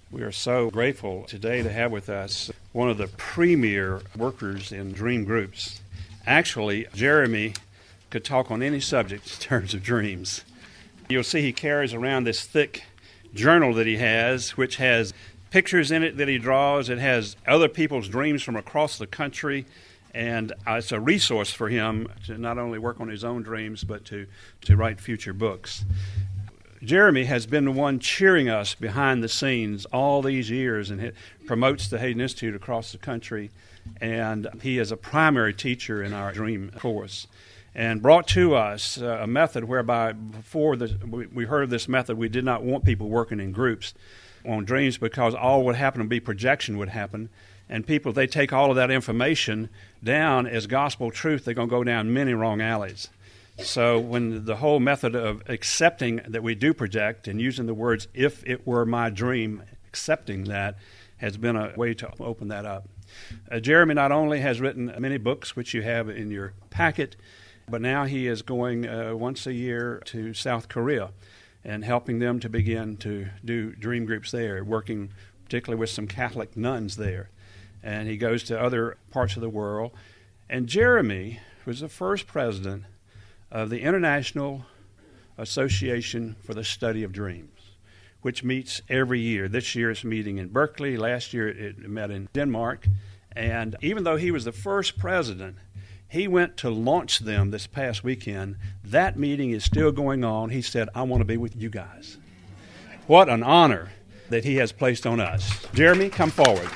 We are so grateful today to have with us one of the premier workers in dream groups. Actually, Jeremy could talk on any subject in terms of dreams. You'll see he carries around this thick journal that he has, which has pictures in it that he draws. It has other people's dreams from across the country, and it's a resource for him to not only work on his own dreams, but to write future books. Jeremy has been the one cheering us behind the scenes all these years, and promotes the Hayden Institute across the country, and he is a primary teacher in our dream course, and brought to us a method whereby before we heard of this method, we did not want people working in groups on dreams because all would happen would be projection would happen, and people, if they take all of that information down as gospel truth, they're going to go down many wrong alleys. So when the whole method of accepting that we do project and using the words, if it were my dream, accepting that has been a way to open that up. Jeremy not only has written many books, which you have in your packet, but now he is going once a year to South Korea and helping them to begin to do dream groups there, working particularly with some Catholic nuns there. And he goes to other parts of the world. And Jeremy was the first president of the International Association for the Study of Dreams, which meets every year. This year it's meeting in Berkeley. Last year it met in Denmark. And even though he was the first president, he went to launch them this past weekend. That meeting is still going on. He said, I want to be with you guys. What an honor that he has placed on us. Jeremy, come forward.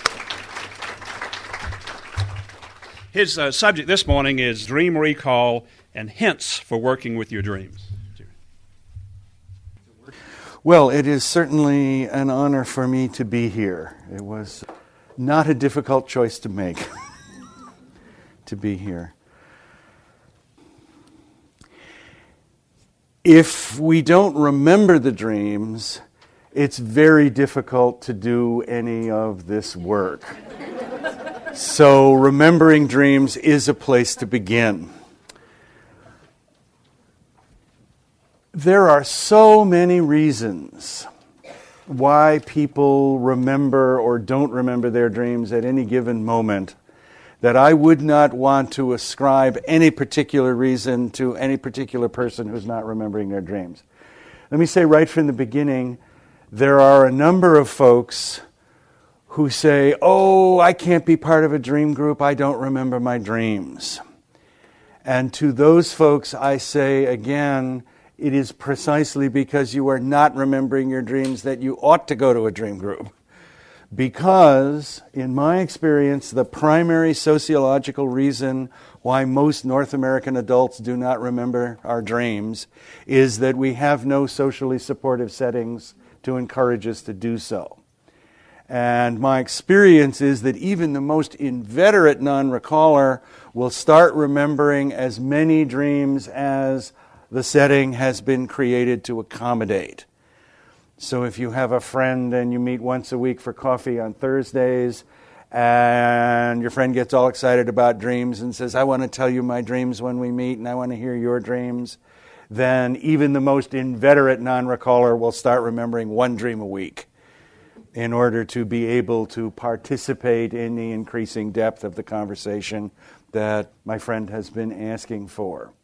His subject this morning is dream recall and hints for working with your dreams. Well, it is certainly an honor for me to be here. It was not a difficult choice to make to be here. If we don't remember the dreams, it's very difficult to do any of this work. So remembering dreams is a place to begin. There are so many reasons why people remember or don't remember their dreams at any given moment that I would not want to ascribe any particular reason to any particular person who's not remembering their dreams. Let me say right from the beginning, there are a number of folks who say, oh, I can't be part of a dream group, I don't remember my dreams. And to those folks I say again, it is precisely because you are not remembering your dreams that you ought to go to a dream group. Because, in my experience, the primary sociological reason why most North American adults do not remember our dreams is that we have no socially supportive settings to encourage us to do so. And my experience is that even the most inveterate non-recaller will start remembering as many dreams as the setting has been created to accommodate. So if you have a friend and you meet once a week for coffee on Thursdays, and your friend gets all excited about dreams and says, I want to tell you my dreams when we meet, and I want to hear your dreams, then even the most inveterate non-recaller will start remembering one dream a week in order to be able to participate in the increasing depth of the conversation that my friend has been asking for.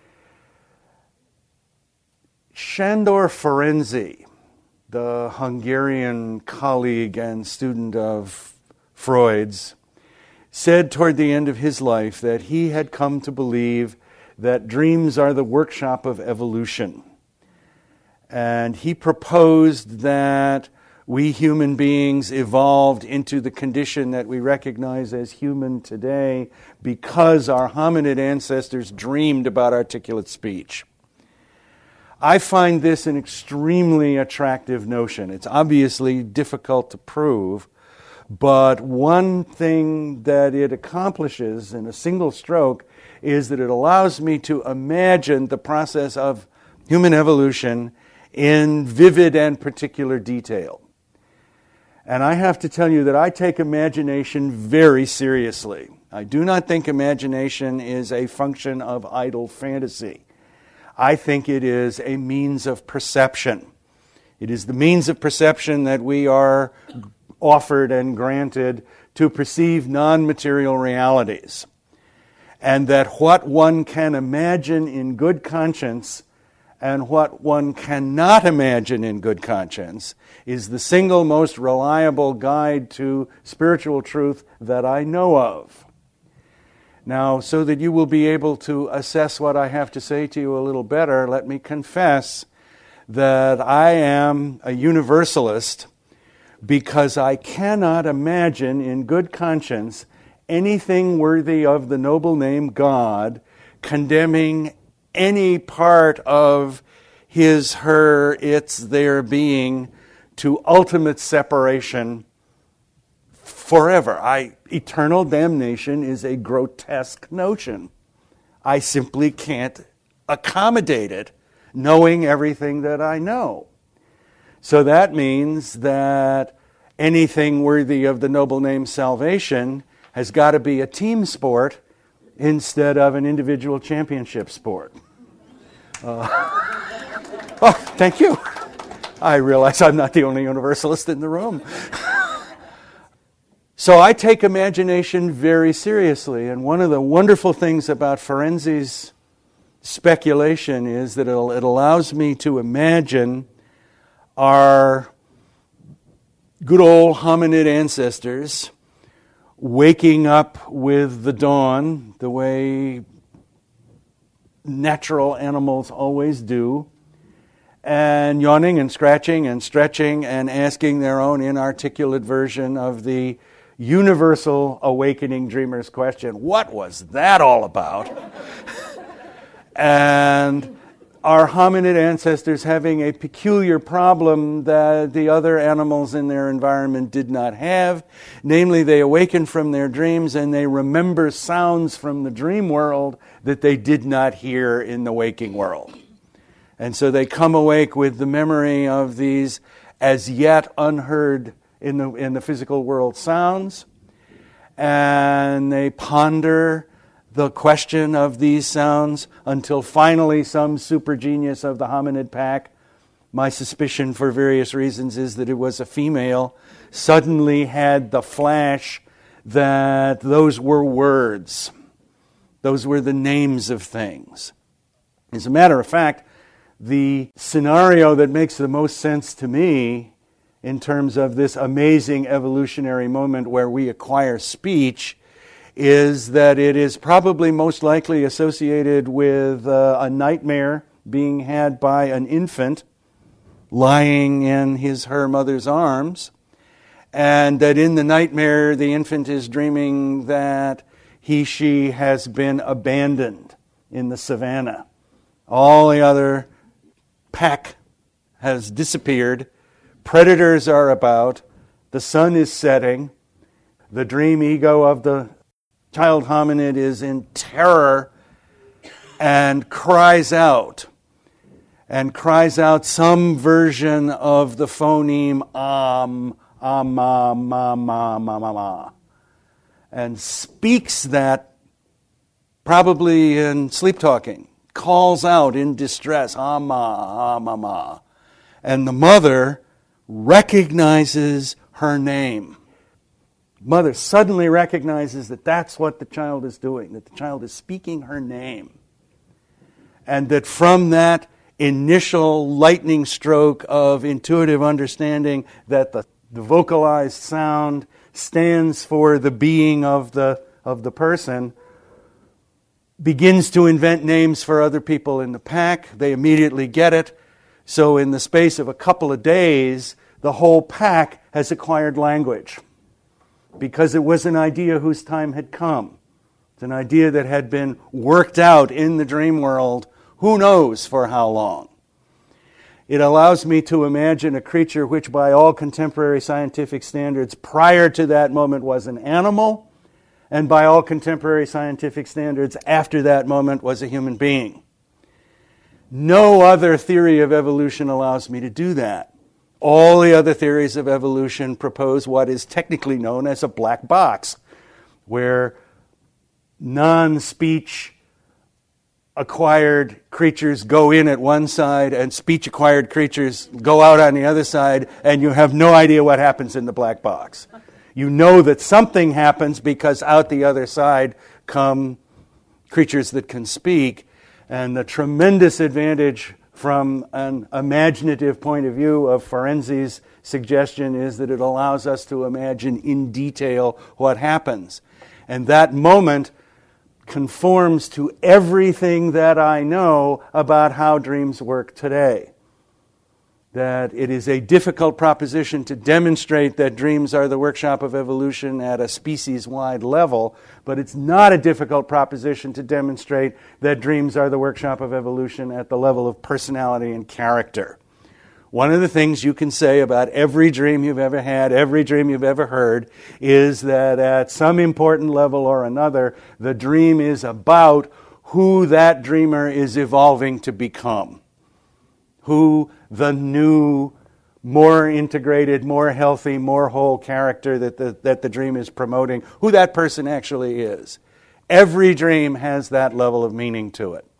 Sándor Ferenczi, the Hungarian colleague and student of Freud's, said toward the end of his life that he had come to believe that dreams are the workshop of evolution. And he proposed that we human beings evolved into the condition that we recognize as human today because our hominid ancestors dreamed about articulate speech. I find this an extremely attractive notion. It's obviously difficult to prove, but one thing that it accomplishes in a single stroke is that it allows me to imagine the process of human evolution in vivid and particular detail. And I have to tell you that I take imagination very seriously. I do not think imagination is a function of idle fantasy. I think it is a means of perception. It is the means of perception that we are offered and granted to perceive non-material realities. And that what one can imagine in good conscience and what one cannot imagine in good conscience is the single most reliable guide to spiritual truth that I know of. Now, so that you will be able to assess what I have to say to you a little better, let me confess that I am a universalist because I cannot imagine in good conscience anything worthy of the noble name God condemning any part of his, her, its, their being to ultimate separation forever. Eternal damnation is a grotesque notion. I simply can't accommodate it, knowing everything that I know. So that means that anything worthy of the noble name salvation has got to be a team sport instead of an individual championship sport. Oh, thank you. I realize I'm not the only universalist in the room. So I take imagination very seriously, and one of the wonderful things about Ferenzi's speculation is that it allows me to imagine our good old hominid ancestors waking up with the dawn, the way natural animals always do, and yawning and scratching and stretching and asking their own inarticulate version of the universal awakening dreamer's question, what was that all about? And our hominid ancestors having a peculiar problem that the other animals in their environment did not have. Namely, they awaken from their dreams and they remember sounds from the dream world that they did not hear in the waking world. And so they come awake with the memory of these as yet unheard in the physical world sounds, and they ponder the question of these sounds until finally some super genius of the hominid pack, my suspicion for various reasons is that it was a female, suddenly had the flash that those were words. Those were the names of things. As a matter of fact, the scenario that makes the most sense to me in terms of this amazing evolutionary moment where we acquire speech is that it is probably most likely associated with a nightmare being had by an infant lying in her mother's arms, and that in the nightmare the infant is dreaming that she has been abandoned in the savannah. All the other pack has disappeared. Predators are about. The sun is setting. The dream ego of the child hominid is in terror and cries out some version of the phoneme ma, ma, ma, ma, ma, ma, and speaks that probably in sleep talking, calls out in distress, ma, ma, ma, and the mother recognizes her name. Mother suddenly recognizes that that's what the child is doing, that the child is speaking her name. And that from that initial lightning stroke of intuitive understanding that the vocalized sound stands for the being of the person, begins to invent names for other people in the pack. They immediately get it. So in the space of a couple of days, the whole pack has acquired language, because it was an idea whose time had come. It's an idea that had been worked out in the dream world, who knows for how long. It allows me to imagine a creature which by all contemporary scientific standards prior to that moment was an animal, and by all contemporary scientific standards after that moment was a human being. No other theory of evolution allows me to do that. All the other theories of evolution propose what is technically known as a black box, where non-speech acquired creatures go in at one side and speech-acquired creatures go out on the other side, and you have no idea what happens in the black box. You know that something happens because out the other side come creatures that can speak, and the tremendous advantage from an imaginative point of view of Ferenzi's suggestion is that it allows us to imagine in detail what happens. And that moment conforms to everything that I know about how dreams work today. That it is a difficult proposition to demonstrate that dreams are the workshop of evolution at a species-wide level, but it's not a difficult proposition to demonstrate that dreams are the workshop of evolution at the level of personality and character. One of the things you can say about every dream you've ever had, every dream you've ever heard, is that at some important level or another, the dream is about who that dreamer is evolving to become. Who the new, more integrated, more healthy, more whole character that the dream is promoting, who that person actually is. Every dream has that level of meaning to it.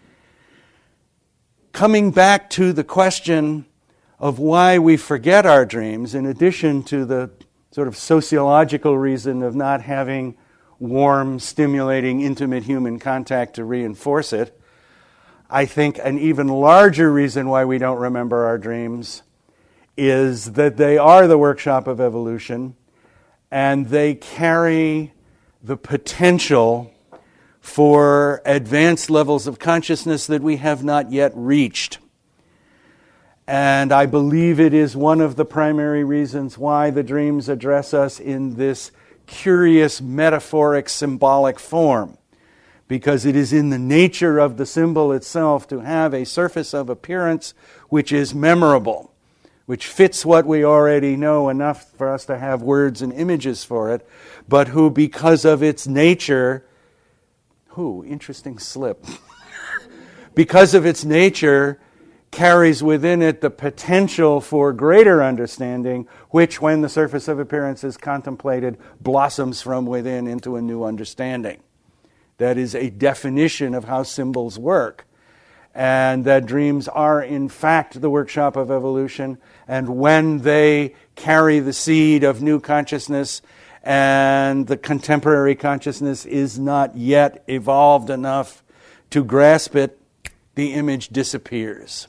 Coming back to the question of why we forget our dreams, in addition to the sort of sociological reason of not having warm, stimulating, intimate human contact to reinforce it, I think an even larger reason why we don't remember our dreams is that they are the workshop of evolution, and they carry the potential for advanced levels of consciousness that we have not yet reached. And I believe it is one of the primary reasons why the dreams address us in this curious, metaphoric, symbolic form. Because it is in the nature of the symbol itself to have a surface of appearance which is memorable, which fits what we already know enough for us to have words and images for it, but who, because of its nature, interesting slip, because of its nature, carries within it the potential for greater understanding, which, when the surface of appearance is contemplated, blossoms from within into a new understanding. That is a definition of how symbols work. And that dreams are, in fact, the workshop of evolution. And when they carry the seed of new consciousness and the contemporary consciousness is not yet evolved enough to grasp it, the image disappears.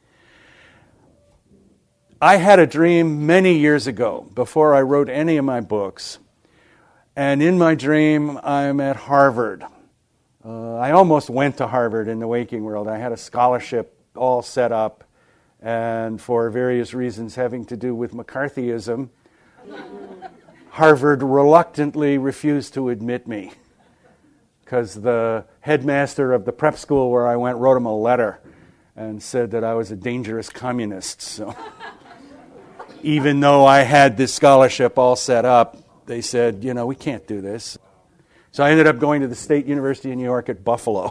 I had a dream many years ago, before I wrote any of my books. And in my dream, I'm at Harvard. I almost went to Harvard in the waking world. I had a scholarship all set up, and for various reasons having to do with McCarthyism, Harvard reluctantly refused to admit me, because the headmaster of the prep school where I went wrote him a letter and said that I was a dangerous communist. So even though I had this scholarship all set up, they said, we can't do this. So I ended up going to the State University of New York at Buffalo.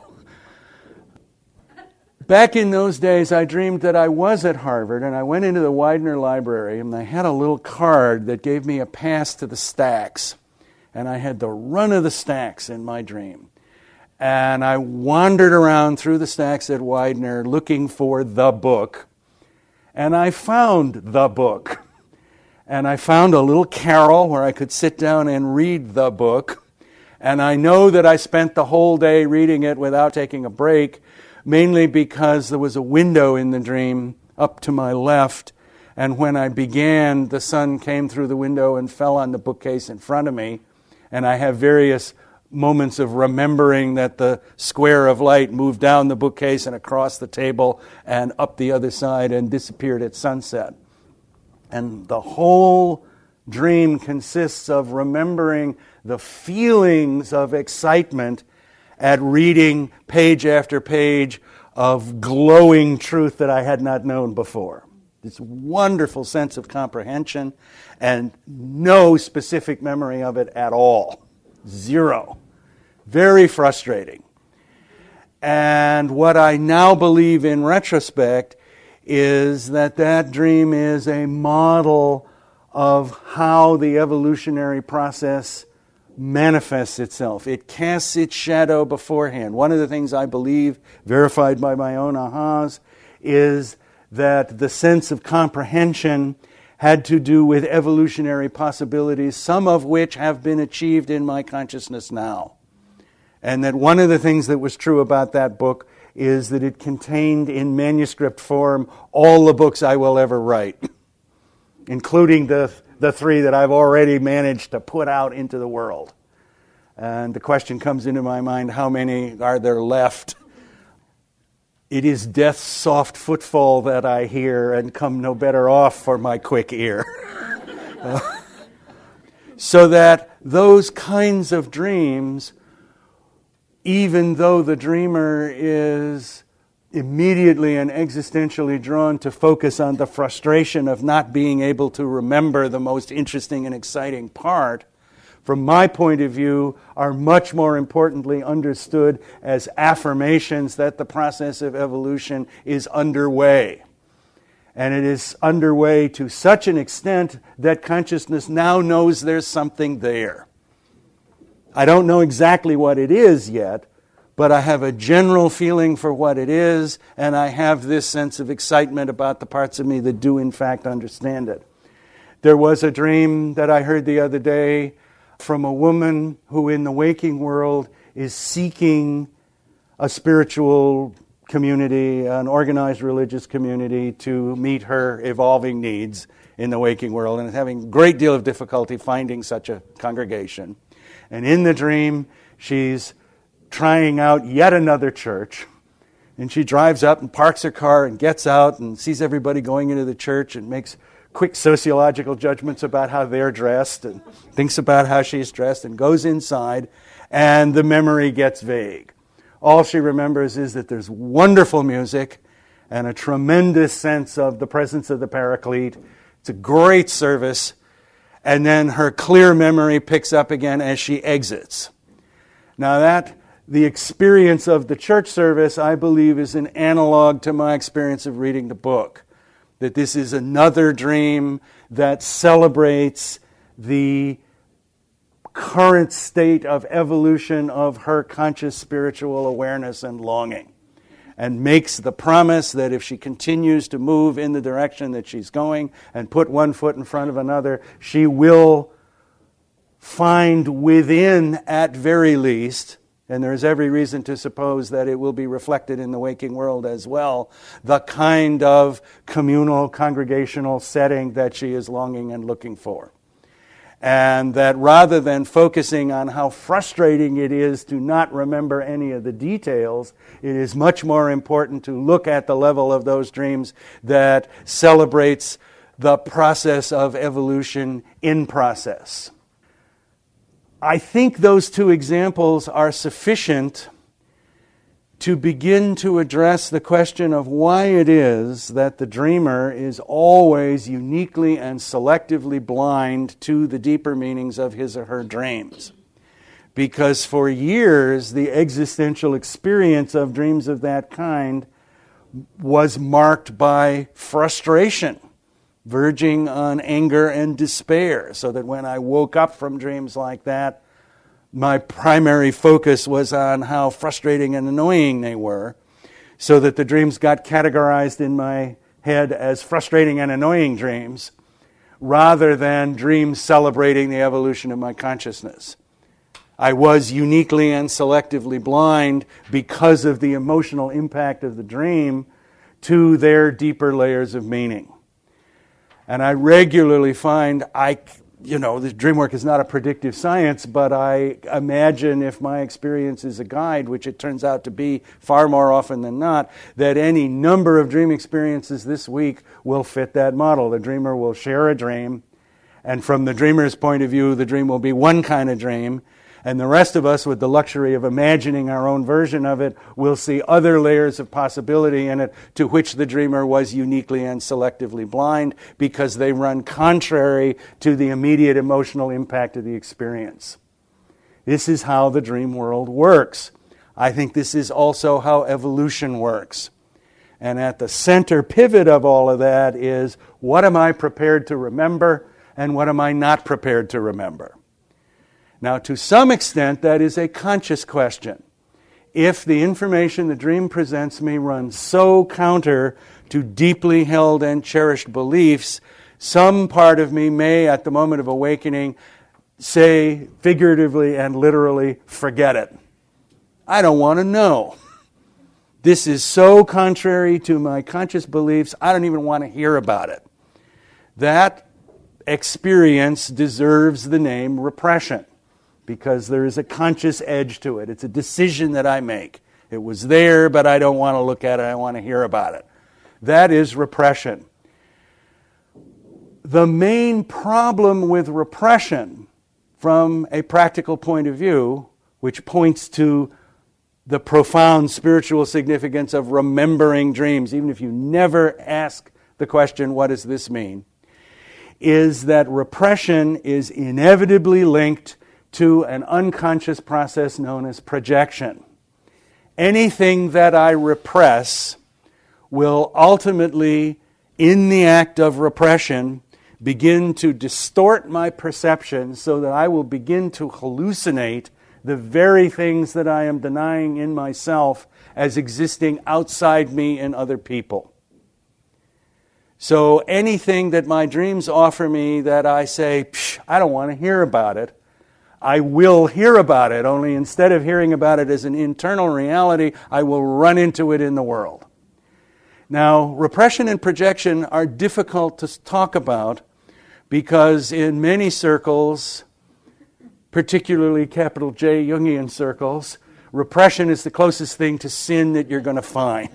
Back in those days, I dreamed that I was at Harvard, and I went into the Widener Library, and I had a little card that gave me a pass to the stacks. And I had the run of the stacks in my dream. And I wandered around through the stacks at Widener looking for the book. And I found the book. And I found a little carrel where I could sit down and read the book. And I know that I spent the whole day reading it without taking a break, mainly because there was a window in the dream up to my left. And when I began, the sun came through the window and fell on the bookcase in front of me. And I have various moments of remembering that the square of light moved down the bookcase and across the table and up the other side and disappeared at sunset. And the whole dream consists of remembering the feelings of excitement at reading page after page of glowing truth that I had not known before. This wonderful sense of comprehension and no specific memory of it at all. Zero. Very frustrating. And what I now believe in retrospect is that dream is a model of how the evolutionary process manifests itself. It casts its shadow beforehand. One of the things I believe, verified by my own ahas, is that the sense of comprehension had to do with evolutionary possibilities, some of which have been achieved in my consciousness now. And that one of the things that was true about that book is that it contained in manuscript form all the books I will ever write, including the three that I've already managed to put out into the world. And the question comes into my mind, how many are there left? It is death's soft footfall that I hear and come no better off for my quick ear. So that those kinds of dreams, even though the dreamer is immediately and existentially drawn to focus on the frustration of not being able to remember the most interesting and exciting part, from my point of view, are much more importantly understood as affirmations that the process of evolution is underway. And it is underway to such an extent that consciousness now knows there's something there. I don't know exactly what it is yet, but I have a general feeling for what it is, and I have this sense of excitement about the parts of me that do in fact understand it. There was a dream that I heard the other day from a woman who in the waking world is seeking a spiritual community, an organized religious community to meet her evolving needs in the waking world, and is having a great deal of difficulty finding such a congregation. And in the dream, she's trying out yet another church, and she drives up and parks her car and gets out and sees everybody going into the church and makes quick sociological judgments about how they're dressed and thinks about how she's dressed and goes inside, and the memory gets vague. All she remembers is that there's wonderful music and a tremendous sense of the presence of the Paraclete. It's a great service, and then her clear memory picks up again as she exits. Now the experience of the church service, I believe, is an analog to my experience of reading the book. That this is another dream that celebrates the current state of evolution of her conscious spiritual awareness and longing, and makes the promise that if she continues to move in the direction that she's going and put one foot in front of another, she will find within, at very least, and there is every reason to suppose that it will be reflected in the waking world as well, the kind of communal, congregational setting that she is longing and looking for. And that rather than focusing on how frustrating it is to not remember any of the details, it is much more important to look at the level of those dreams that celebrates the process of evolution in process. I think those two examples are sufficient to begin to address the question of why it is that the dreamer is always uniquely and selectively blind to the deeper meanings of his or her dreams. Because for years, the existential experience of dreams of that kind was marked by frustration, verging on anger and despair, so that when I woke up from dreams like that, my primary focus was on how frustrating and annoying they were, so that the dreams got categorized in my head as frustrating and annoying dreams, rather than dreams celebrating the evolution of my consciousness. I was uniquely and selectively blind because of the emotional impact of the dream to their deeper layers of meaning. And I regularly find the dream work is not a predictive science, but I imagine if my experience is a guide, which it turns out to be far more often than not, that any number of dream experiences this week will fit that model. The dreamer will share a dream, and from the dreamer's point of view, the dream will be one kind of dream, and the rest of us, with the luxury of imagining our own version of it, will see other layers of possibility in it to which the dreamer was uniquely and selectively blind, because they run contrary to the immediate emotional impact of the experience. This is how the dream world works. I think this is also how evolution works. And at the center pivot of all of that is, what am I prepared to remember and what am I not prepared to remember? Now, to some extent, that is a conscious question. If the information the dream presents me runs so counter to deeply held and cherished beliefs, some part of me may, at the moment of awakening, say figuratively and literally, forget it. I don't want to know. This is so contrary to my conscious beliefs, I don't even want to hear about it. That experience deserves the name repression, because there is a conscious edge to it. It's a decision that I make. It was there, but I don't want to look at it. I want to hear about it. That is repression. The main problem with repression, from a practical point of view, which points to the profound spiritual significance of remembering dreams, even if you never ask the question, what does this mean, is that repression is inevitably linked to an unconscious process known as projection. Anything that I repress will ultimately, in the act of repression, begin to distort my perception so that I will begin to hallucinate the very things that I am denying in myself as existing outside me and other people. So anything that my dreams offer me that I say, I don't want to hear about it, I will hear about it, only instead of hearing about it as an internal reality, I will run into it in the world. Now, repression and projection are difficult to talk about because in many circles, particularly capital J Jungian circles, repression is the closest thing to sin that you're going to find.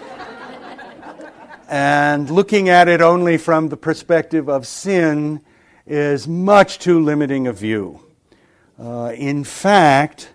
And looking at it only from the perspective of sin is much too limiting a view. In fact,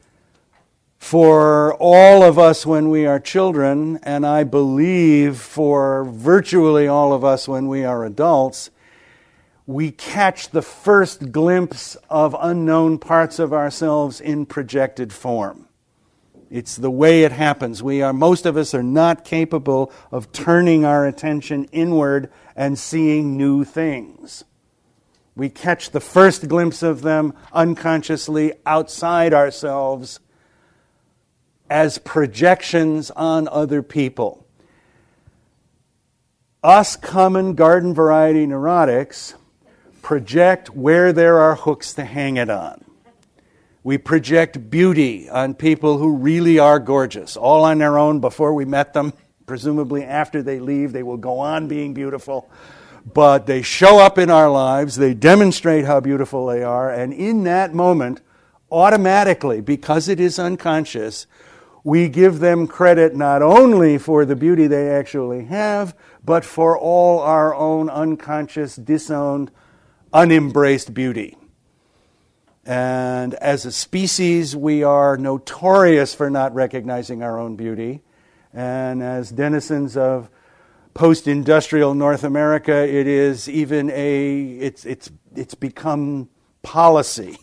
for all of us when we are children, and I believe for virtually all of us when we are adults, we catch the first glimpse of unknown parts of ourselves in projected form. It's the way it happens. Most of us are not capable of turning our attention inward and seeing new things. We catch the first glimpse of them unconsciously outside ourselves as projections on other people. Us common garden variety neurotics project where there are hooks to hang it on. We project beauty on people who really are gorgeous, all on their own before we met them. Presumably after they leave, they will go on being beautiful. But they show up in our lives, they demonstrate how beautiful they are, and in that moment, automatically, because it is unconscious, we give them credit not only for the beauty they actually have, but for all our own unconscious, disowned, unembraced beauty. And as a species, we are notorious for not recognizing our own beauty. And as denizens of post-industrial North America, it is even it's become policy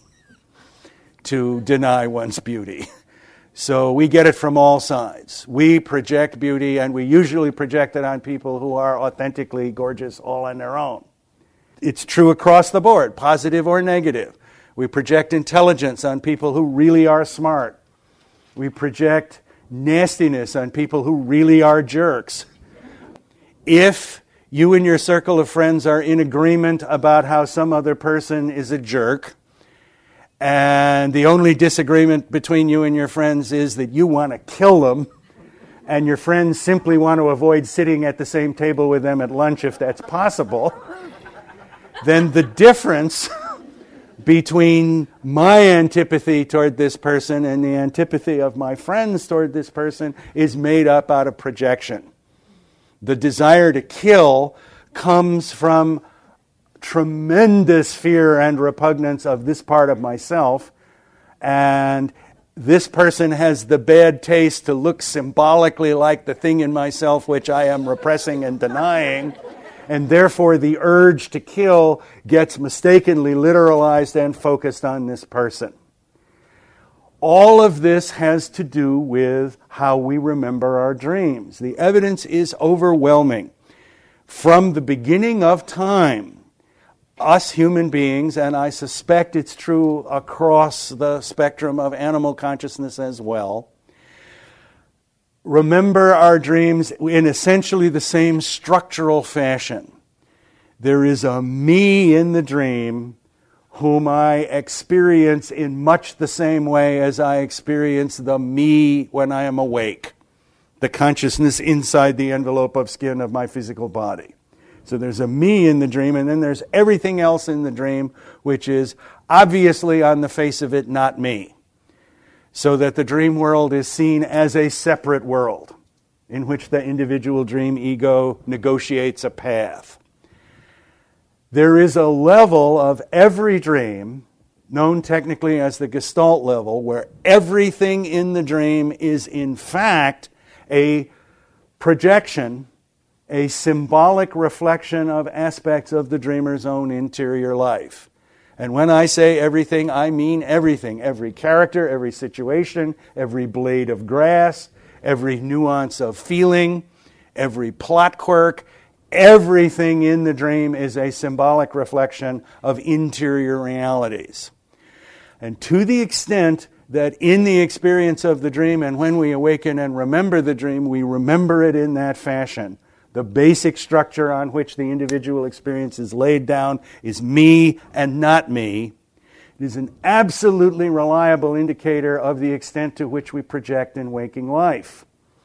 to deny one's beauty. So we get it from all sides. We project beauty, and we usually project it on people who are authentically gorgeous all on their own. It's true across the board, positive or negative. We project intelligence on people who really are smart. We project nastiness on people who really are jerks. If you and your circle of friends are in agreement about how some other person is a jerk, and the only disagreement between you and your friends is that you want to kill them, and your friends simply want to avoid sitting at the same table with them at lunch if that's possible, then the difference between my antipathy toward this person and the antipathy of my friends toward this person is made up out of projection. The desire to kill comes from tremendous fear and repugnance of this part of myself, and this person has the bad taste to look symbolically like the thing in myself which I am repressing and denying, and therefore the urge to kill gets mistakenly literalized and focused on this person. All of this has to do with how we remember our dreams. The evidence is overwhelming. From the beginning of time, us human beings, and I suspect it's true across the spectrum of animal consciousness as well, remember our dreams in essentially the same structural fashion. There is a me in the dream whom I experience in much the same way as I experience the me when I am awake, the consciousness inside the envelope of skin of my physical body. So there's a me in the dream, and then there's everything else in the dream, which is obviously on the face of it not me. So that the dream world is seen as a separate world in which the individual dream ego negotiates a path. There is a level of every dream, known technically as the Gestalt level, where everything in the dream is in fact a projection, a symbolic reflection of aspects of the dreamer's own interior life. And when I say everything, I mean everything. Every character, every situation, every blade of grass, every nuance of feeling, every plot quirk, everything in the dream is a symbolic reflection of interior realities. And to the extent that in the experience of the dream and when we awaken and remember the dream, we remember it in that fashion. The basic structure on which the individual experience is laid down is me and not me. It is an absolutely reliable indicator of the extent to which we project in waking life.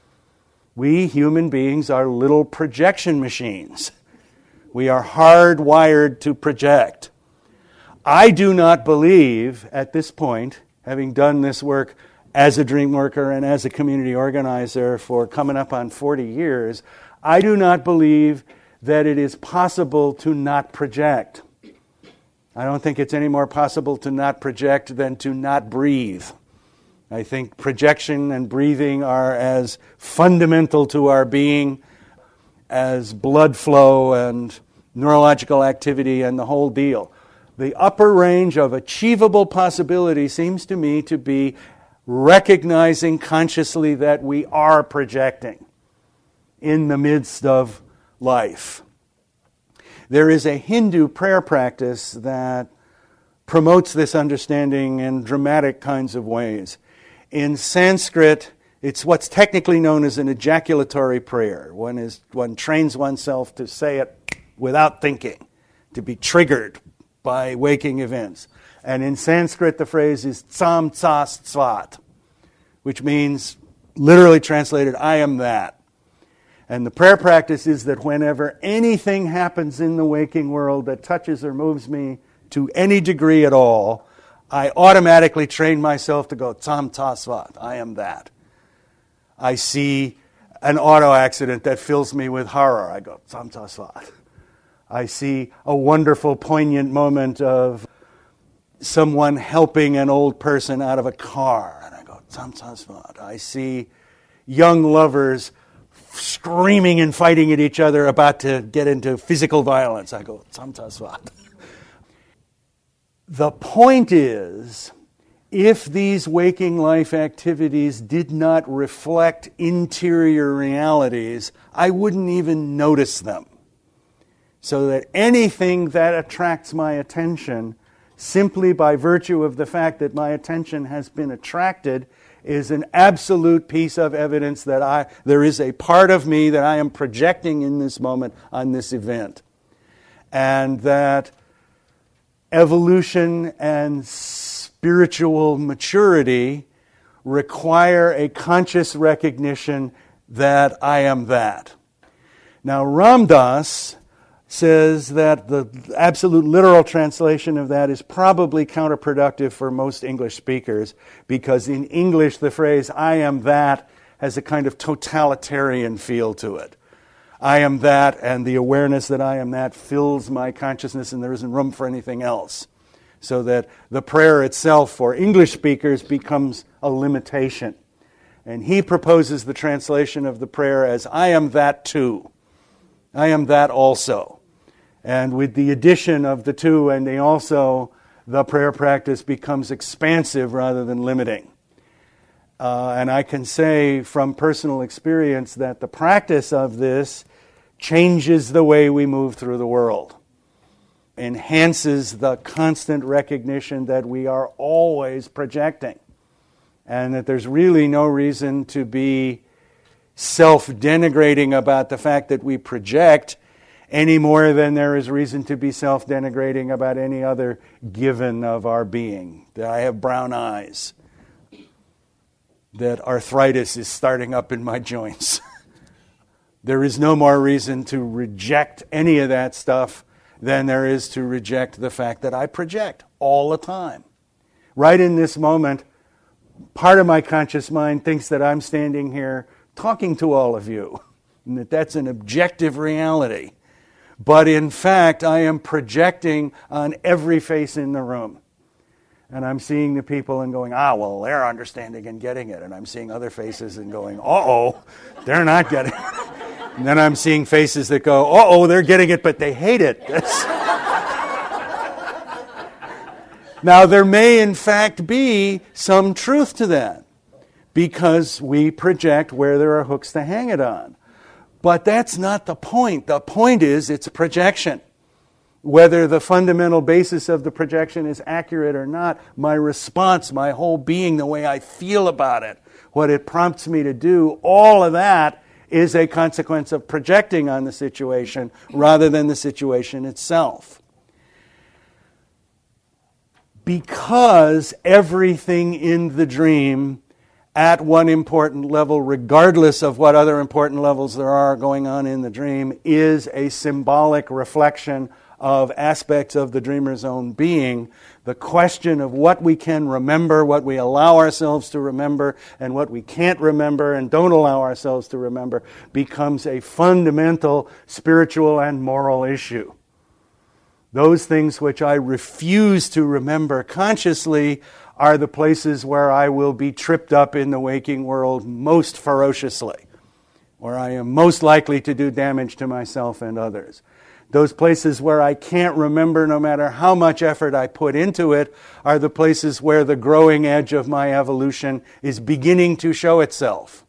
We human beings are little projection machines. We are hardwired to project. I do not believe at this point, having done this work as a dream worker and as a community organizer for coming up on 40 years, I do not believe that it is possible to not project. I don't think it's any more possible to not project than to not breathe. I think projection and breathing are as fundamental to our being as blood flow and neurological activity and the whole deal. The upper range of achievable possibility seems to me to be recognizing consciously that we are projecting in the midst of life. There is a Hindu prayer practice that promotes this understanding in dramatic kinds of ways. In Sanskrit, it's what's technically known as an ejaculatory prayer. One trains oneself to say it without thinking, to be triggered by waking events. And in Sanskrit, the phrase is tsam tsas tsvat, which means, literally translated, I am that. And the prayer practice is that whenever anything happens in the waking world that touches or moves me to any degree at all, I automatically train myself to go, tsam tsas tsvat, I am that. I see an auto accident that fills me with horror. I go, tsam tsas tsvat. I see a wonderful, poignant moment of someone helping an old person out of a car, and I go, tsam tsas tsvat. I see young lovers screaming and fighting at each other about to get into physical violence. I go, tsam tsas tsvat. The point is, if these waking life activities did not reflect interior realities, I wouldn't even notice them. So that anything that attracts my attention, simply by virtue of the fact that my attention has been attracted, is an absolute piece of evidence that there is a part of me that I am projecting in this moment on this event. And that evolution and spiritual maturity require a conscious recognition that I am that. Now, Ram Dass says that the absolute literal translation of that is probably counterproductive for most English speakers, because in English the phrase I am that has a kind of totalitarian feel to it. I am that, and the awareness that I am that fills my consciousness, and there isn't room for anything else. So that the prayer itself for English speakers becomes a limitation. And he proposes the translation of the prayer as I am that too. I am that also. And with the addition of the two and the also, the prayer practice becomes expansive rather than limiting. And I can say from personal experience that the practice of this changes the way we move through the world. enhances the constant recognition that we are always projecting, and that there's really no reason to be self-denigrating about the fact that we project any more than there is reason to be self-denigrating about any other given of our being. That I have brown eyes, that arthritis is starting up in my joints. There is no more reason to reject any of that stuff than there is to reject the fact that I project all the time. Right in this moment, part of my conscious mind thinks that I'm standing here talking to all of you, and that that's an objective reality. But in fact, I am projecting on every face in the room. And I'm seeing the people and going, well, they're understanding and getting it. And I'm seeing other faces and going, they're not getting it. And then I'm seeing faces that go, they're getting it, but they hate it. Now, there may in fact be some truth to that, because we project where there are hooks to hang it on. But that's not the point. The point is it's a projection. Whether the fundamental basis of the projection is accurate or not, my response, my whole being, the way I feel about it, what it prompts me to do, all of that is a consequence of projecting on the situation rather than the situation itself. Because everything in the dream at one important level, regardless of what other important levels there are going on in the dream, is a symbolic reflection of aspects of the dreamer's own being. The question of what we can remember, what we allow ourselves to remember, and what we can't remember and don't allow ourselves to remember becomes a fundamental spiritual and moral issue. Those things which I refuse to remember consciously are the places where I will be tripped up in the waking world most ferociously, where I am most likely to do damage to myself and others. Those places where I can't remember, no matter how much effort I put into it, are the places where the growing edge of my evolution is beginning to show itself.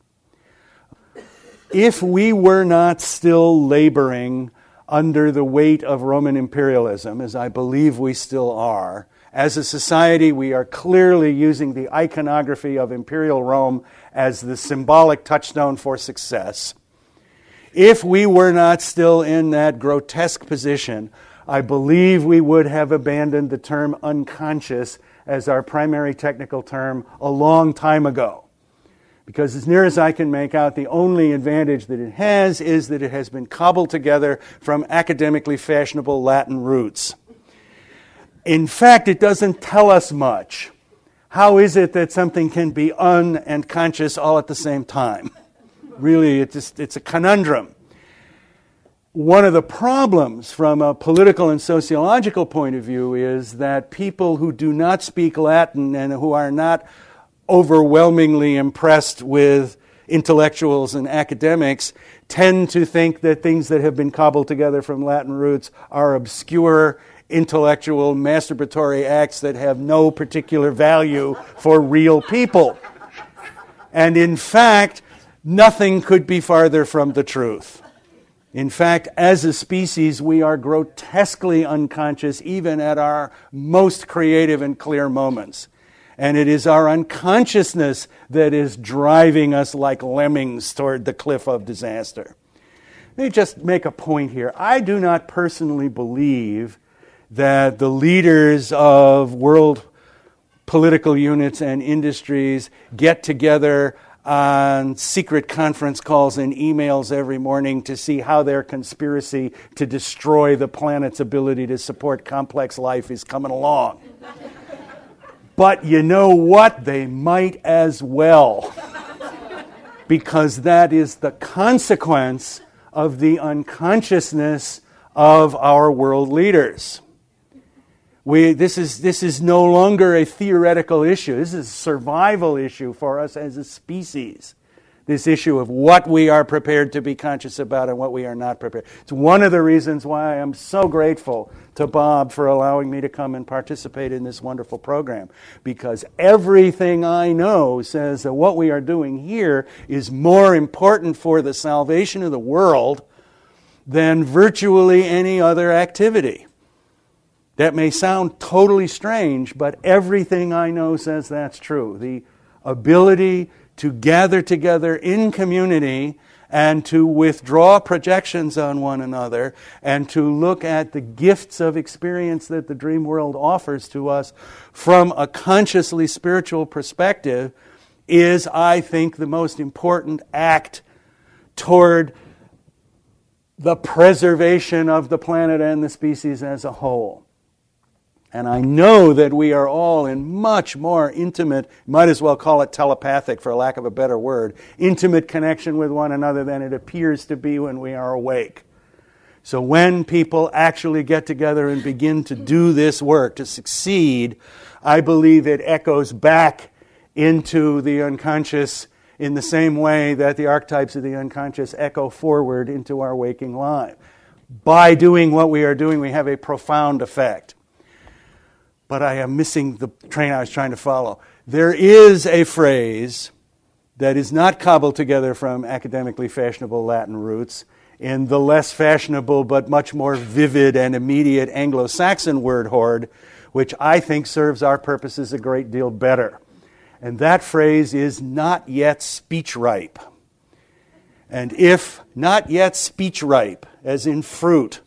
If we were not still laboring under the weight of Roman imperialism, as I believe we still are, as a society we are clearly using the iconography of imperial Rome as the symbolic touchstone for success. If we were not still in that grotesque position, I believe we would have abandoned the term unconscious as our primary technical term a long time ago. Because as near as I can make out, the only advantage that it has is that it has been cobbled together from academically fashionable Latin roots. In fact, it doesn't tell us much. How is it that something can be and conscious all at the same time? Really, it's a conundrum. One of the problems from a political and sociological point of view is that people who do not speak Latin and who are not overwhelmingly impressed with intellectuals and academics tend to think that things that have been cobbled together from Latin roots are obscure, intellectual, masturbatory acts that have no particular value for real people. And in fact, nothing could be farther from the truth. In fact, as a species, we are grotesquely unconscious even at our most creative and clear moments. And it is our unconsciousness that is driving us like lemmings toward the cliff of disaster. Let me just make a point here. I do not personally believe that the leaders of world political units and industries get together on secret conference calls and emails every morning to see how their conspiracy to destroy the planet's ability to support complex life is coming along. But you know what? They might as well, because that is the consequence of the unconsciousness of our world leaders. This is no longer a theoretical issue. This is a survival issue for us as a species. This issue of what we are prepared to be conscious about and what we are not prepared. It's one of the reasons why I am so grateful to Bob for allowing me to come and participate in this wonderful program. Because everything I know says that what we are doing here is more important for the salvation of the world than virtually any other activity. That may sound totally strange, but everything I know says that's true. The ability to gather together in community and to withdraw projections on one another and to look at the gifts of experience that the dream world offers to us from a consciously spiritual perspective is, I think, the most important act toward the preservation of the planet and the species as a whole. And I know that we are all in much more intimate, might as well call it telepathic for lack of a better word, intimate connection with one another than it appears to be when we are awake. So when people actually get together and begin to do this work, to succeed, I believe it echoes back into the unconscious in the same way that the archetypes of the unconscious echo forward into our waking life. By doing what we are doing, we have a profound effect. But I am missing the train I was trying to follow. There is a phrase that is not cobbled together from academically fashionable Latin roots in the less fashionable but much more vivid and immediate Anglo-Saxon word horde, which I think serves our purposes a great deal better. And that phrase is not yet speech ripe. And if not yet speech ripe, as in fruit,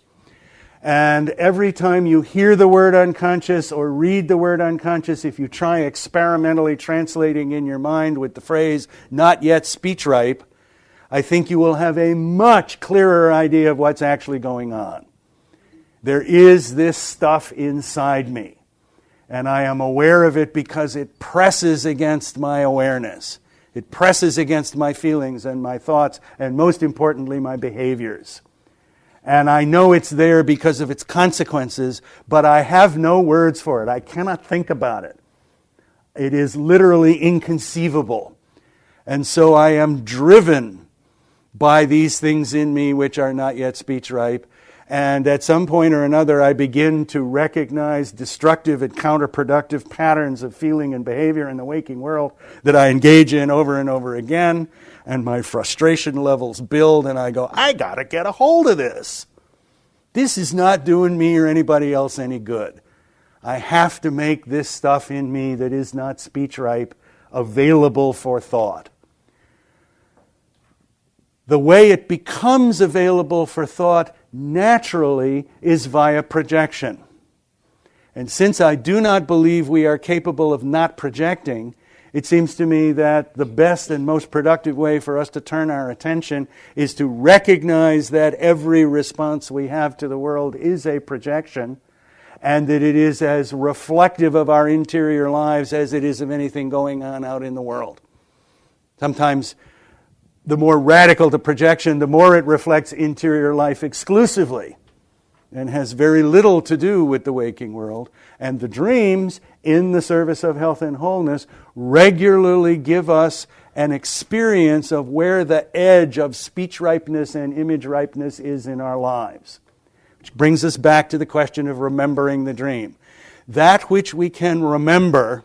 and every time you hear the word unconscious or read the word unconscious, if you try experimentally translating in your mind with the phrase not yet speech ripe, I think you will have a much clearer idea of what's actually going on. There is this stuff inside me, and I am aware of it because it presses against my awareness. It presses against my feelings and my thoughts, and most importantly, my behaviors. And I know it's there because of its consequences, but I have no words for it. I cannot think about it. It is literally inconceivable. And so I am driven by these things in me which are not yet speech ripe. And at some point or another, I begin to recognize destructive and counterproductive patterns of feeling and behavior in the waking world that I engage in over and over again. And my frustration levels build, and I go, I got to get a hold of this. This is not doing me or anybody else any good. I have to make this stuff in me that is not speech ripe available for thought. The way it becomes available for thought naturally is via projection. And since I do not believe we are capable of not projecting, it seems to me that the best and most productive way for us to turn our attention is to recognize that every response we have to the world is a projection, and that it is as reflective of our interior lives as it is of anything going on out in the world. Sometimes the more radical the projection, the more it reflects interior life exclusively and has very little to do with the waking world. And the dreams, in the service of health and wholeness, regularly give us an experience of where the edge of speech ripeness and image ripeness is in our lives. Which brings us back to the question of remembering the dream. That which we can remember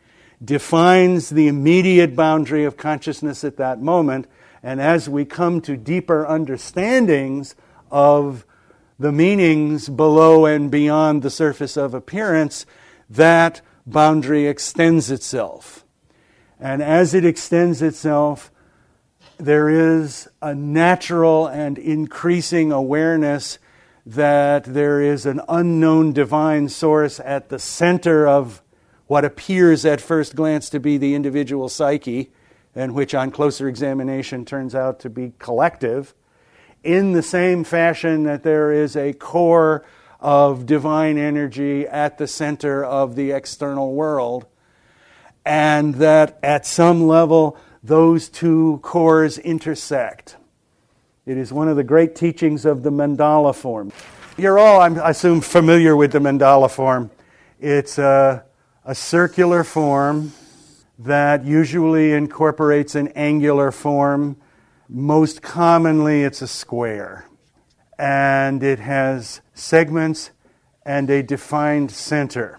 defines the immediate boundary of consciousness at that moment. And as we come to deeper understandings of the meanings below and beyond the surface of appearance, that boundary extends itself. And as it extends itself, there is a natural and increasing awareness that there is an unknown divine source at the center of what appears at first glance to be the individual psyche, and which on closer examination turns out to be collective, in the same fashion that there is a core of divine energy at the center of the external world, and that at some level those two cores intersect. It is one of the great teachings of the mandala form. You're all, I assume, familiar with the mandala form. It's a circular form that usually incorporates an angular form. Most commonly, it's a square. And it has segments and a defined center.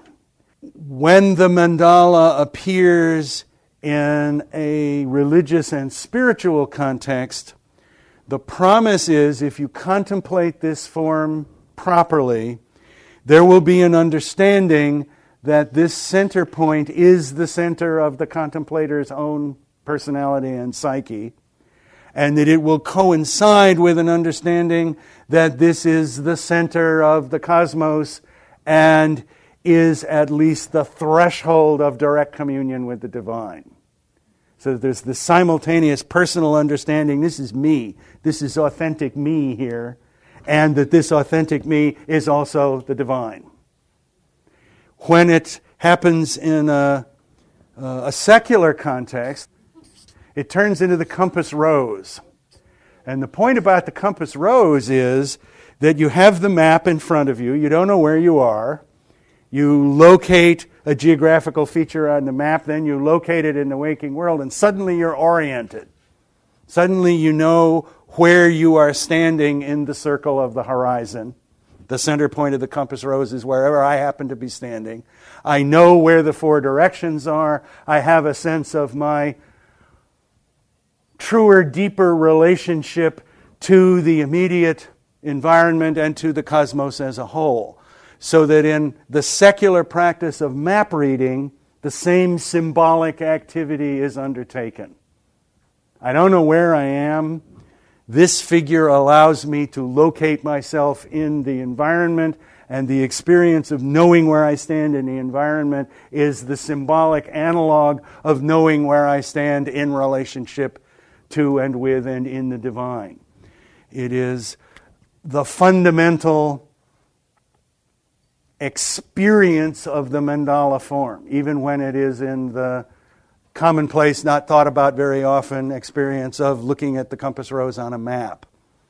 When the mandala appears in a religious and spiritual context, the promise is, if you contemplate this form properly, There will be an understanding that this center point is the center of the contemplator's own personality and psyche, and that it will coincide with an understanding that this is the center of the cosmos and is at least the threshold of direct communion with the divine. So there's this simultaneous personal understanding, this is me, this is authentic me here, and that this authentic me is also the divine. When it happens in a secular context, it turns into the compass rose. And the point about the compass rose is that you have the map in front of you, you don't know where you are, you locate a geographical feature on the map, then you locate it in the waking world, and suddenly you're oriented. Suddenly you know where you are standing in the circle of the horizon. The center point of the compass rose is wherever I happen to be standing. I know where the four directions are. I have a sense of my truer, deeper relationship to the immediate environment and to the cosmos as a whole. So that in the secular practice of map reading, the same symbolic activity is undertaken. I don't know where I am. This figure allows me to locate myself in the environment, and the experience of knowing where I stand in the environment is the symbolic analog of knowing where I stand in relationship to and with and in the divine. It is the fundamental experience of the mandala form, even when it is in the commonplace, not thought about very often experience of looking at the compass rose on a map.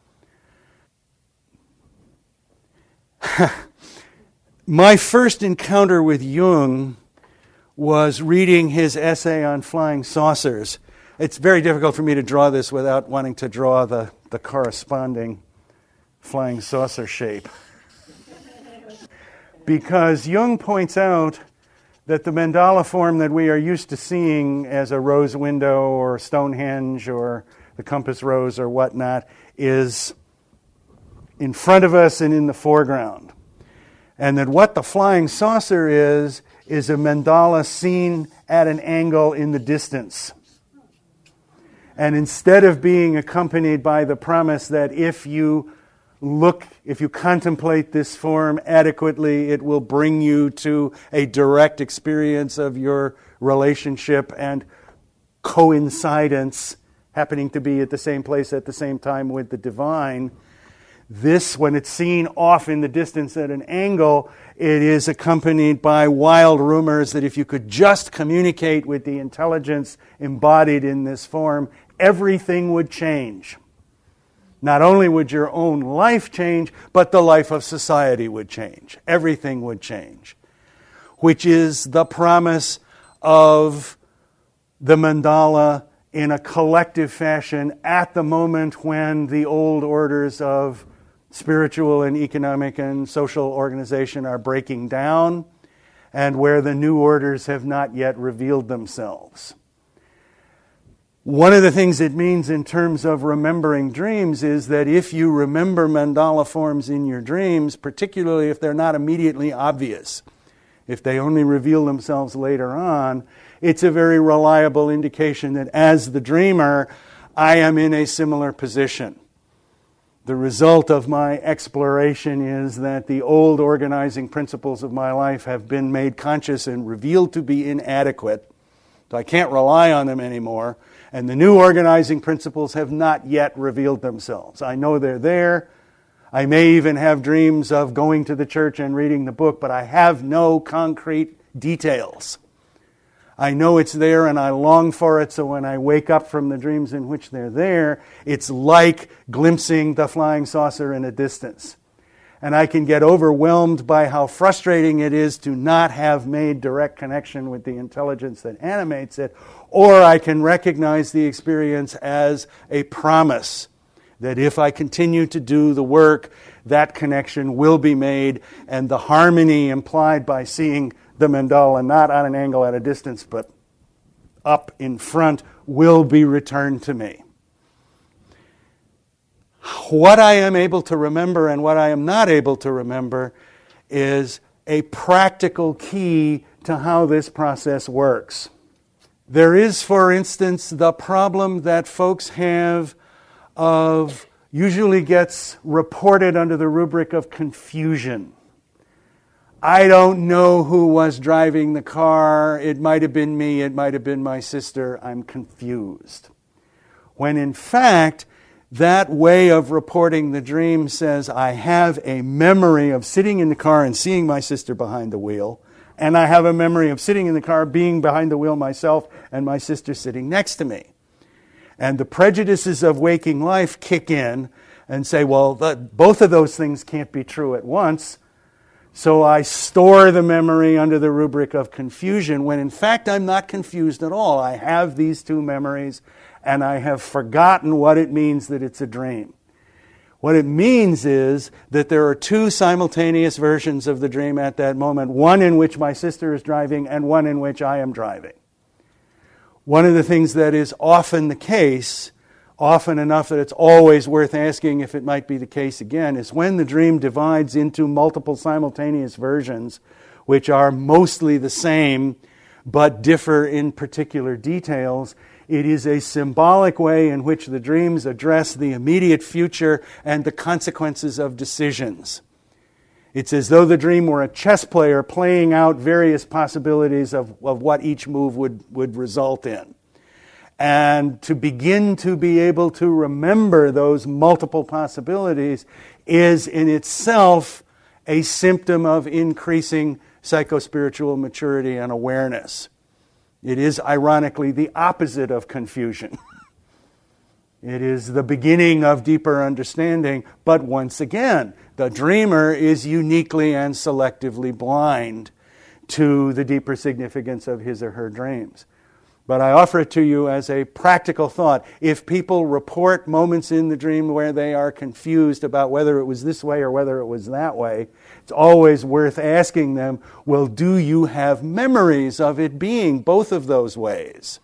My first encounter with Jung was reading his essay on flying saucers. It's very difficult for me to draw this without wanting to draw the corresponding flying saucer shape. Because Jung points out that the mandala form that we are used to seeing as a rose window or Stonehenge or the compass rose or whatnot is in front of us and in the foreground. And that what the flying saucer is a mandala seen at an angle in the distance. And instead of being accompanied by the promise that if you contemplate this form adequately, it will bring you to a direct experience of your relationship and coincidence, happening to be at the same place at the same time with the divine. This, when it's seen off in the distance at an angle, it is accompanied by wild rumors that if you could just communicate with the intelligence embodied in this form, everything would change. Not only would your own life change, but the life of society would change. Everything would change. Which is the promise of the mandala in a collective fashion at the moment when the old orders of spiritual and economic and social organization are breaking down, and where the new orders have not yet revealed themselves. One of the things it means in terms of remembering dreams is that if you remember mandala forms in your dreams, particularly if they're not immediately obvious, if they only reveal themselves later on, it's a very reliable indication that as the dreamer, I am in a similar position. The result of my exploration is that the old organizing principles of my life have been made conscious and revealed to be inadequate, so I can't rely on them anymore. And the new organizing principles have not yet revealed themselves. I know they're there. I may even have dreams of going to the church and reading the book, but I have no concrete details. I know it's there and I long for it, so when I wake up from the dreams in which they're there, it's like glimpsing the flying saucer in a distance. And I can get overwhelmed by how frustrating it is to not have made direct connection with the intelligence that animates it, or I can recognize the experience as a promise that if I continue to do the work, that connection will be made, and the harmony implied by seeing the mandala not on an angle at a distance, but up in front, will be returned to me. What I am able to remember and what I am not able to remember is a practical key to how this process works. There is, for instance, the problem that folks have of usually gets reported under the rubric of confusion. I don't know who was driving the car. It might have been me. It might have been my sister. I'm confused. When in fact, that way of reporting the dream says, I have a memory of sitting in the car and seeing my sister behind the wheel, and I have a memory of sitting in the car, being behind the wheel myself, and my sister sitting next to me. And the prejudices of waking life kick in and say, well, both of those things can't be true at once. So I store the memory under the rubric of confusion, when in fact I'm not confused at all. I have these two memories, and I have forgotten what it means that it's a dream. What it means is that there are two simultaneous versions of the dream at that moment, one in which my sister is driving and one in which I am driving. One of the things that is often the case, often enough that it's always worth asking if it might be the case again, is when the dream divides into multiple simultaneous versions, which are mostly the same but differ in particular details. It is a symbolic way in which the dreams address the immediate future and the consequences of decisions. It's as though the dream were a chess player playing out various possibilities of what each move would result in. And to begin to be able to remember those multiple possibilities is in itself a symptom of increasing psychospiritual maturity and awareness. It is, ironically, the opposite of confusion. It is the beginning of deeper understanding, but once again, the dreamer is uniquely and selectively blind to the deeper significance of his or her dreams. But I offer it to you as a practical thought. If people report moments in the dream where they are confused about whether it was this way or whether it was that way, it's always worth asking them, well, do you have memories of it being both of those ways?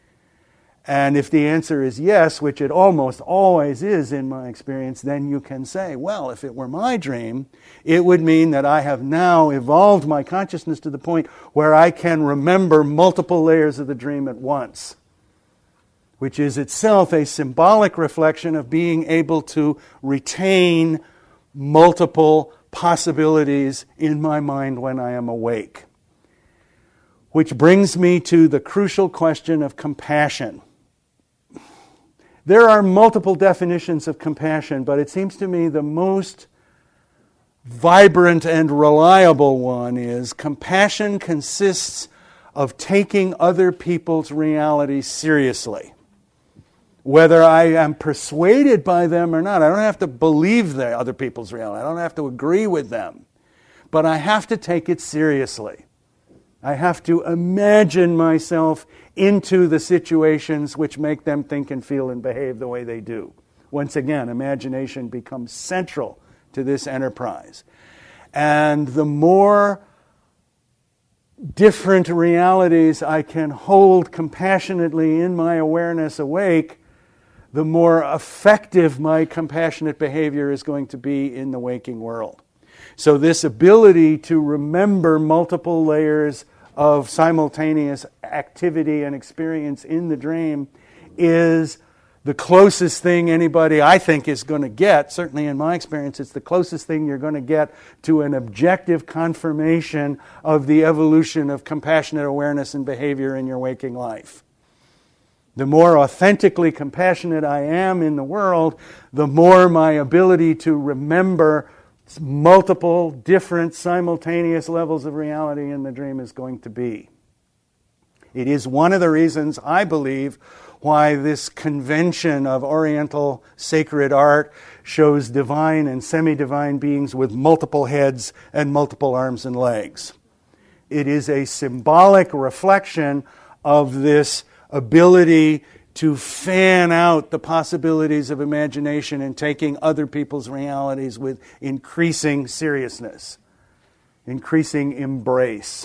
And if the answer is yes, which it almost always is in my experience, then you can say, well, if it were my dream, it would mean that I have now evolved my consciousness to the point where I can remember multiple layers of the dream at once, which is itself a symbolic reflection of being able to retain multiple possibilities in my mind when I am awake. Which brings me to the crucial question of compassion. There are multiple definitions of compassion, but it seems to me the most vibrant and reliable one is compassion consists of taking other people's reality seriously. Whether I am persuaded by them or not, I don't have to believe the other people's reality. I don't have to agree with them. But I have to take it seriously. I have to imagine myself into the situations which make them think and feel and behave the way they do. Once again, imagination becomes central to this enterprise. And the more different realities I can hold compassionately in my awareness awake, the more effective my compassionate behavior is going to be in the waking world. So this ability to remember multiple layers of simultaneous activity and experience in the dream is the closest thing anybody, I think, is going to get. Certainly in my experience, it's the closest thing you're going to get to an objective confirmation of the evolution of compassionate awareness and behavior in your waking life. The more authentically compassionate I am in the world, the more my ability to remember multiple different simultaneous levels of reality in the dream is going to be. It is one of the reasons, I believe, why this convention of Oriental sacred art shows divine and semi-divine beings with multiple heads and multiple arms and legs. It is a symbolic reflection of this ability to fan out the possibilities of imagination and taking other people's realities with increasing seriousness, increasing embrace.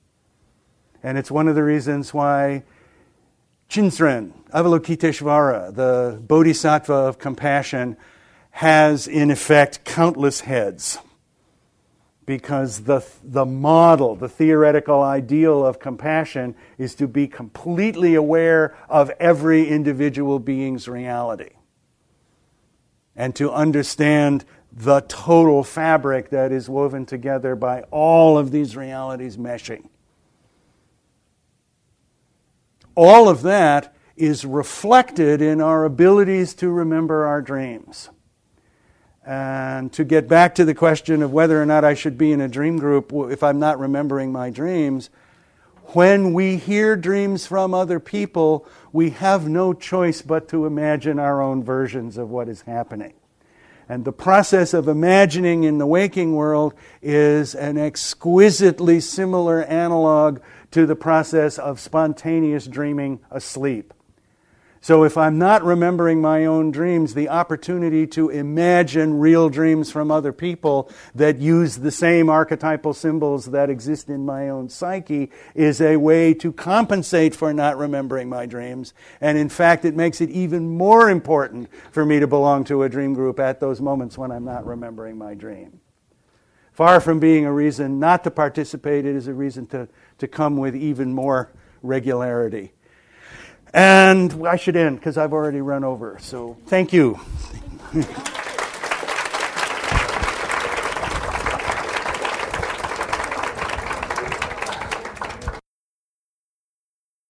And it's one of the reasons why Chinsren, Avalokiteshvara, the Bodhisattva of compassion, has in effect countless heads. because the model, the theoretical ideal of compassion is to be completely aware of every individual being's reality and to understand the total fabric that is woven together by all of these realities meshing. All of that is reflected in our abilities to remember our dreams. And to get back to the question of whether or not I should be in a dream group if I'm not remembering my dreams, when we hear dreams from other people, we have no choice but to imagine our own versions of what is happening. And the process of imagining in the waking world is an exquisitely similar analog to the process of spontaneous dreaming asleep. So if I'm not remembering my own dreams, the opportunity to imagine real dreams from other people that use the same archetypal symbols that exist in my own psyche is a way to compensate for not remembering my dreams. And in fact, it makes it even more important for me to belong to a dream group at those moments when I'm not remembering my dream. Far from being a reason not to participate, it is a reason to come with even more regularity. And I should end because I've already run over. So thank you.